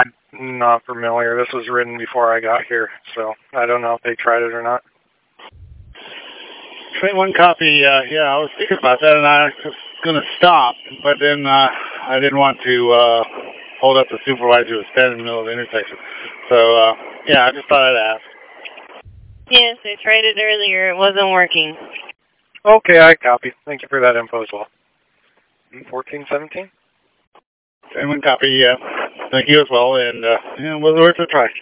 I'm not familiar. This was written before I got here, so I don't know if they tried it or not. Train 1 copy, yeah, I was thinking about that, and I was going to stop, but then I didn't want to hold up the supervisor who was standing in the middle of the intersection. So, yeah, I just thought I'd ask. Yes, I tried it earlier. It wasn't working. Okay, I copy. Thank you for that info as well. 1417? Train 1 copy, yeah. Thank you as well, and yeah, it was worth a try.